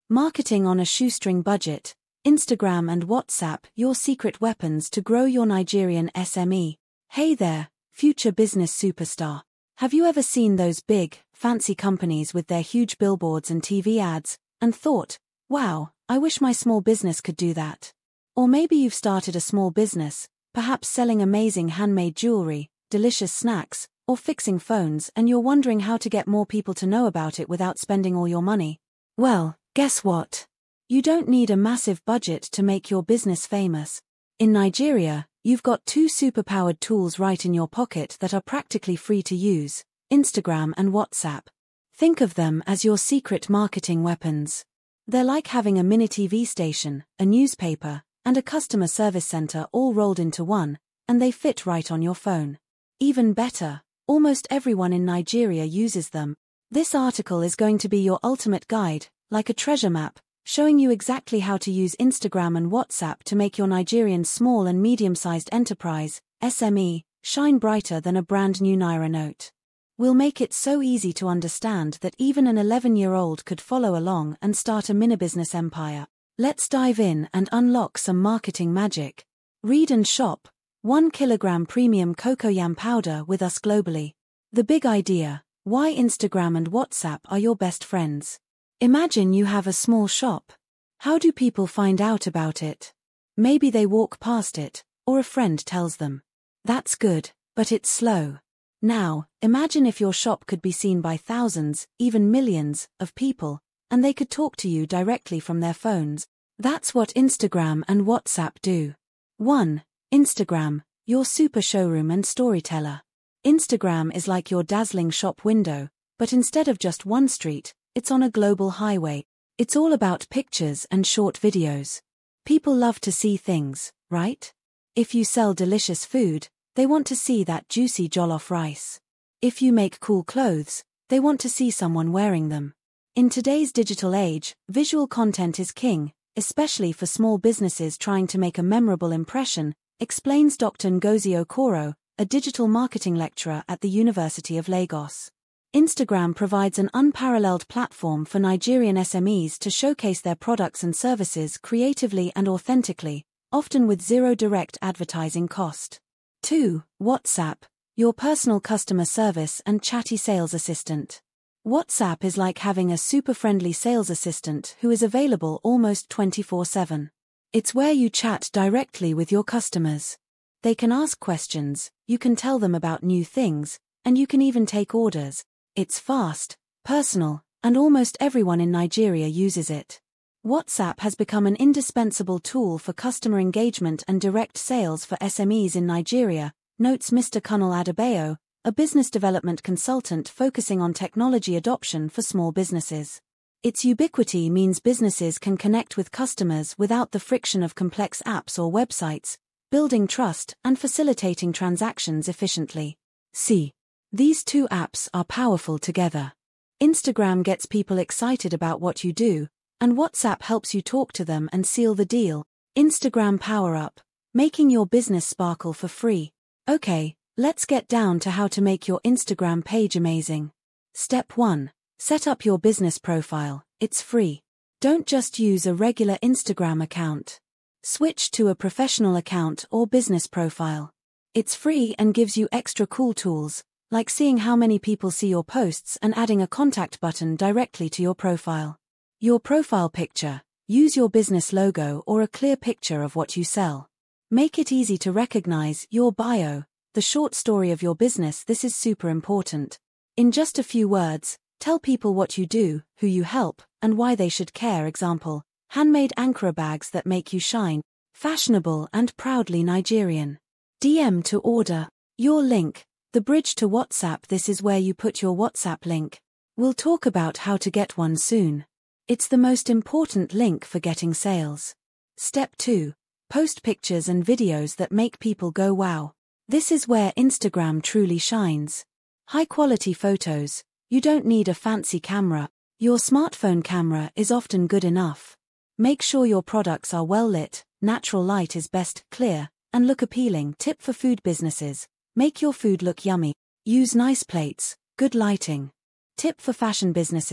Marketing on a shoestring budget. Instagram and WhatsApp, your secret weapons to grow your Nigerian SME. Hey there, future business superstar. Have you ever seen those big, fancy companies with their huge billboards and TV ads, and thought, wow, I wish my small business could do that? Or maybe you've started a small business, perhaps selling amazing handmade jewelry, delicious snacks, or fixing phones, and you're wondering how to get more people to know about it without spending all your money. Well, guess what? You don't need a massive budget to make your business famous. In Nigeria, you've got two superpowered tools right in your pocket that are practically free to use: Instagram and WhatsApp. Think of them as your secret marketing weapons. They're like having a mini TV station, a newspaper, and a customer service center all rolled into one, and they fit right on your phone. Even better, almost everyone in Nigeria uses them. This article is going to be your ultimate guide, like a treasure map, showing you exactly how to use Instagram and WhatsApp to make your Nigerian small and medium-sized enterprise, SME, shine brighter than a brand new Naira note. We'll make it so easy to understand that even an 11-year-old could follow along and start a mini-business empire. Let's dive in and unlock some marketing magic. Read and shop. 1 kilogram premium cocoyam powder with us globally. The big idea: why Instagram and WhatsApp are your best friends. Imagine you have a small shop. How do people find out about it? Maybe they walk past it, or a friend tells them. That's good, but it's slow. Now, imagine if your shop could be seen by thousands, even millions, of people, and they could talk to you directly from their phones. That's what Instagram and WhatsApp do. 1. Instagram, your super showroom and storyteller. Instagram is like your dazzling shop window, but instead of just one street, it's on a global highway. It's all about pictures and short videos. People love to see things, right? If you sell delicious food, they want to see that juicy jollof rice. If you make cool clothes, they want to see someone wearing them. In today's digital age, visual content is king, especially for small businesses trying to make a memorable impression, explains Dr. Ngozi Okoro, a digital marketing lecturer at the University of Lagos. Instagram provides an unparalleled platform for Nigerian SMEs to showcase their products and services creatively and authentically, often with zero direct advertising cost. 2. WhatsApp, your personal customer service and chatty sales assistant. WhatsApp is like having a super-friendly sales assistant who is available almost 24/7. It's where you chat directly with your customers. They can ask questions, you can tell them about new things, and you can even take orders. It's fast, personal, and almost everyone in Nigeria uses it. WhatsApp has become an indispensable tool for customer engagement and direct sales for SMEs in Nigeria, notes Mr. Kunal Adebayo, a business development consultant focusing on technology adoption for small businesses. Its ubiquity means businesses can connect with customers without the friction of complex apps or websites, building trust and facilitating transactions efficiently. C. These two apps are powerful together. Instagram gets people excited about what you do, and WhatsApp helps you talk to them and seal the deal. Instagram Power Up, making your business sparkle for free. Okay, let's get down to how to make your Instagram page amazing. Step 1. Set up your business profile. It's free. Don't just use a regular Instagram account. Switch to a professional account or business profile. It's free and gives you extra cool tools, like seeing how many people see your posts and adding a contact button directly to your profile. Your profile picture. Use your business logo or a clear picture of what you sell. Make it easy to recognize your bio, the short story of your business. This is super important. In just a few words, tell people what you do, who you help, and why they should care. Example: handmade Ankara bags that make you shine, fashionable and proudly Nigerian. DM to order. Your link. The bridge to WhatsApp. This is where you put your WhatsApp link. We'll talk about how to get one soon. It's the most important link for getting sales. Step 2. Post pictures and videos that make people go wow. This is where Instagram truly shines. High-quality photos. You don't need a fancy camera. Your smartphone camera is often good enough. Make sure your products are well lit, natural light is best, clear, and look appealing. Tip for food businesses. Make your food look yummy. Use nice plates, good lighting. Tip for fashion businesses.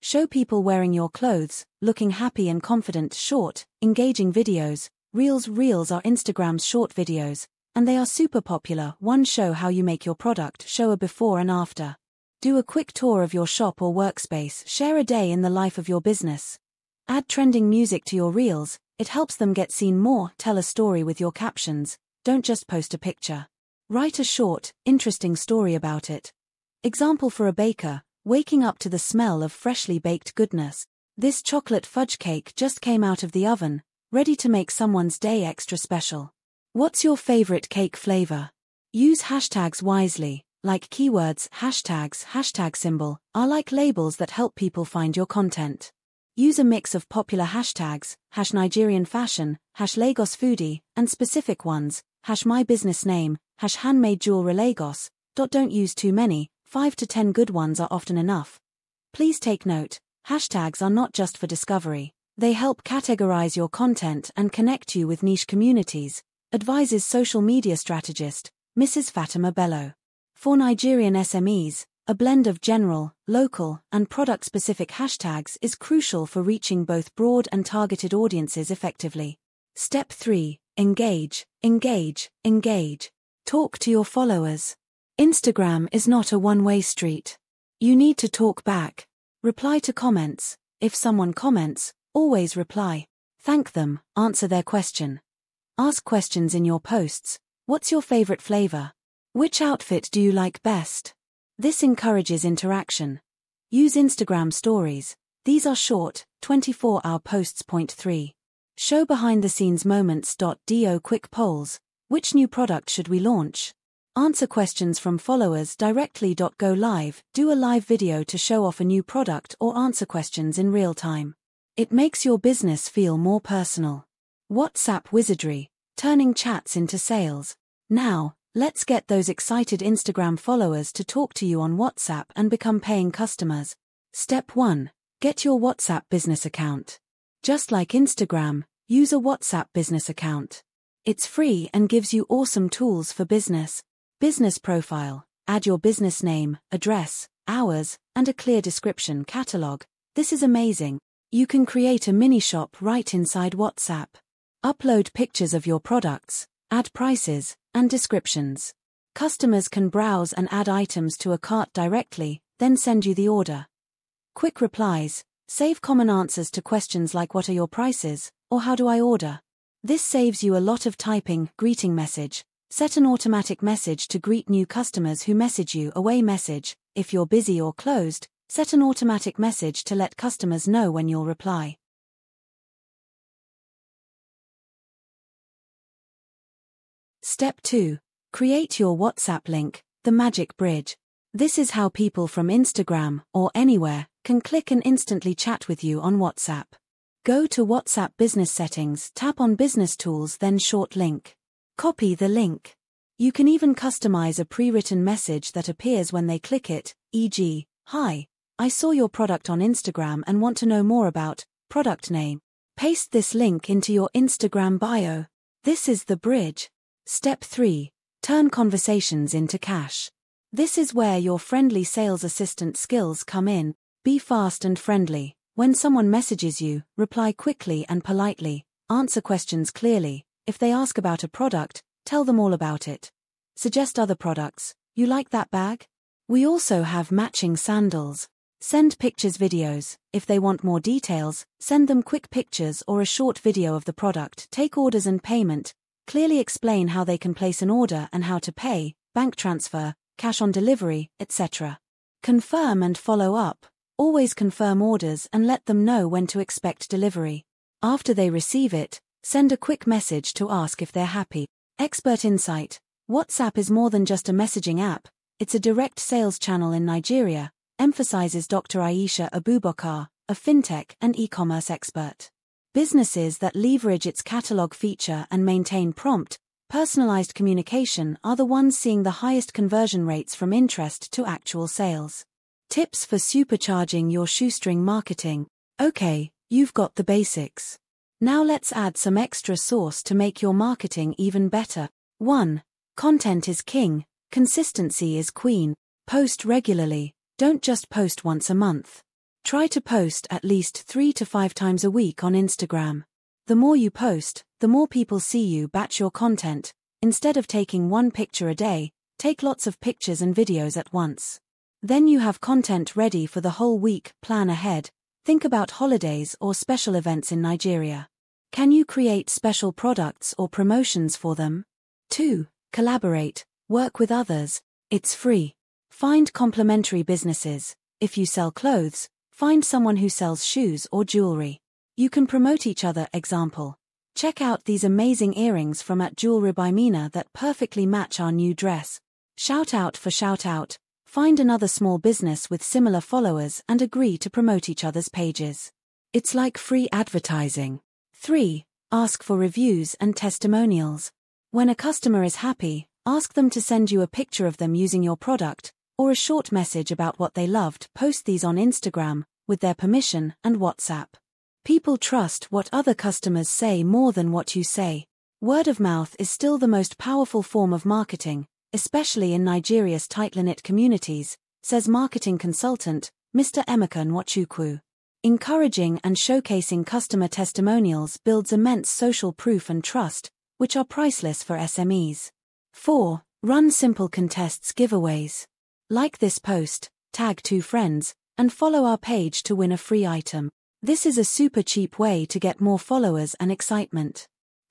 Show people wearing your clothes, looking happy and confident. Short, engaging videos. Reels are Instagram's short videos, and they are super popular. 1. Show how you make your product. Show a before and after. Do a quick tour of your shop or workspace. Share a day in the life of your business. Add trending music to your reels. It helps them get seen more. Tell a story with your captions. Don't just post a picture. Write a short, interesting story about it. Example for a baker, waking up to the smell of freshly baked goodness. This chocolate fudge cake just came out of the oven, ready to make someone's day extra special. What's your favorite cake flavor? Use hashtags wisely, like keywords. Hashtags, hashtag symbol, are like labels that help people find your content. Use a mix of popular hashtags, #Nigerian fashion, #Lagos foodie, and specific ones, #my business name, #handmade jewelry Lagos. Don't use too many, 5 to 10 good ones are often enough. Please take note, hashtags are not just for discovery, they help categorize your content and connect you with niche communities, advises social media strategist, Mrs. Fatima Bello. For Nigerian SMEs, a blend of general, local, and product-specific hashtags is crucial for reaching both broad and targeted audiences effectively. Step 3. Engage. Talk to your followers. Instagram is not a one-way street. You need to talk back. Reply to comments. If someone comments, always reply. Thank them, answer their question. Ask questions in your posts. What's your favorite flavor? Which outfit do you like best? This encourages interaction. Use Instagram stories. These are short, 24-hour posts. Point 3. Show behind-the-scenes moments. Do quick polls. Which new product should we launch? Answer questions from followers directly. Go live. Do a live video to show off a new product or answer questions in real time. It makes your business feel more personal. WhatsApp wizardry, turning chats into sales. Now, let's get those excited Instagram followers to talk to you on WhatsApp and become paying customers. Step 1. Get your WhatsApp business account. Just like Instagram, use a WhatsApp business account. It's free and gives you awesome tools for business. Business profile. Add your business name, address, hours, and a clear description. Catalog. This is amazing. You can create a mini shop right inside WhatsApp. Upload pictures of your products, add prices, and descriptions. Customers can browse and add items to a cart directly, then send you the order. Quick replies. Save common answers to questions like "What are your prices?" or "How do I order?" This saves you a lot of typing. Greeting message. Set an automatic message to greet new customers who message you. Away message. If you're busy or closed, set an automatic message to let customers know when you'll reply. Step 2. Create your WhatsApp link, the magic bridge. This is how people from Instagram, or anywhere, can click and instantly chat with you on WhatsApp. Go to WhatsApp Business Settings, tap on Business Tools, then Short Link. Copy the link. You can even customize a pre-written message that appears when they click it, e.g., "Hi, I saw your product on Instagram and want to know more about product name." Paste this link into your Instagram bio. This is the bridge. Step 3. Turn conversations into cash. This is where your friendly sales assistant skills come in. Be fast and friendly. When someone messages you, reply quickly and politely. Answer questions clearly. If they ask about a product, tell them all about it. Suggest other products. You like that bag? We also have matching sandals. Send pictures, videos. If they want more details, send them quick pictures or a short video of the product. Take orders and payment. Clearly explain how they can place an order and how to pay, bank transfer, cash on delivery, etc. Confirm and follow up. Always confirm orders and let them know when to expect delivery. After they receive it, send a quick message to ask if they're happy. Expert insight. WhatsApp is more than just a messaging app, it's a direct sales channel in Nigeria, emphasizes Dr. Aisha Abubakar, a fintech and e-commerce expert. Businesses that leverage its catalog feature and maintain prompt, personalized communication are the ones seeing the highest conversion rates from interest to actual sales. Tips for supercharging your shoestring marketing. Okay, you've got the basics. Now let's add some extra sauce to make your marketing even better. 1. Content is king, consistency is queen. Post regularly, don't just post once a month. Try to post at least 3 to 5 times a week on Instagram. The more you post, the more people see you batch your content. Instead of taking one picture a day, take lots of pictures and videos at once. Then you have content ready for the whole week. Plan ahead. Think about holidays or special events in Nigeria. Can you create special products or promotions for them? 2. Collaborate. Work with others. It's free. Find complementary businesses. If you sell clothes, find someone who sells shoes or jewelry. You can promote each other. Example. Check out these amazing earrings from at Jewelry by Mina that perfectly match our new dress. Shout out for shout out. Find another small business with similar followers and agree to promote each other's pages. It's like free advertising. 3. Ask for reviews and testimonials. When a customer is happy, ask them to send you a picture of them using your product, or a short message about what they loved. Post these on Instagram, with their permission, and WhatsApp. People trust what other customers say more than what you say. Word of mouth is still the most powerful form of marketing, especially in Nigeria's tight-knit communities, says marketing consultant, Mr. Emeka Nwachukwu. Encouraging and showcasing customer testimonials builds immense social proof and trust, which are priceless for SMEs. 4. Run simple contests giveaways. Like this post, tag 2 friends, and follow our page to win a free item. This is a super cheap way to get more followers and excitement.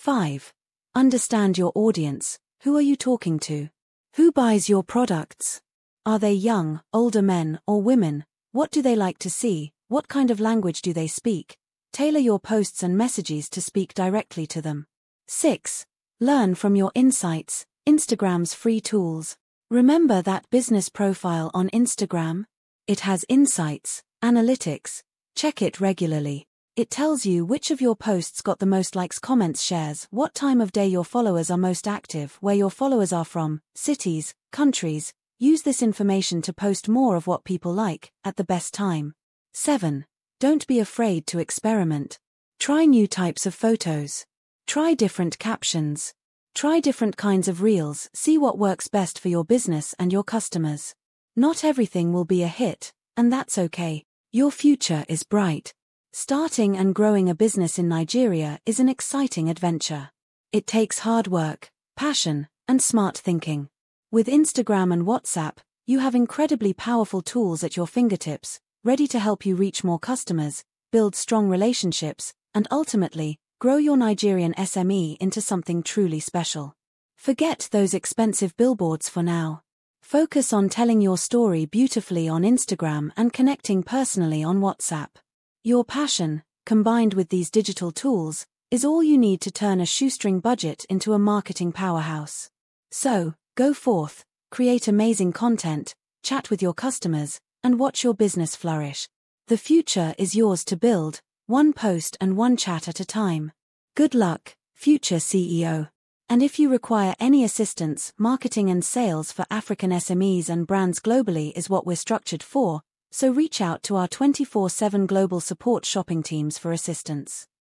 5. Understand your audience. Who are you talking to? Who buys your products? Are they young, older men or women? What do they like to see? What kind of language do they speak? Tailor your posts and messages to speak directly to them. 6. Learn from your insights. Instagram's free tools. Remember that business profile on Instagram? It has insights, analytics. Check it regularly. It tells you which of your posts got the most likes, comments, shares, what time of day your followers are most active, where your followers are from, cities, countries. Use this information to post more of what people like, at the best time. 7. Don't be afraid to experiment. Try new types of photos. Try different captions. Try different kinds of reels. See what works best for your business and your customers. Not everything will be a hit, and that's okay. Your future is bright. Starting and growing a business in Nigeria is an exciting adventure. It takes hard work, passion, and smart thinking. With Instagram and WhatsApp, you have incredibly powerful tools at your fingertips, ready to help you reach more customers, build strong relationships, and ultimately, grow your Nigerian SME into something truly special. Forget those expensive billboards for now. Focus on telling your story beautifully on Instagram and connecting personally on WhatsApp. Your passion, combined with these digital tools, is all you need to turn a shoestring budget into a marketing powerhouse. So, go forth, create amazing content, chat with your customers, and watch your business flourish. The future is yours to build, one post and one chat at a time. Good luck, future CEO. And if you require any assistance, marketing and sales for African SMEs and brands globally is what we're structured for, so reach out to our 24/7 global support shopping teams for assistance.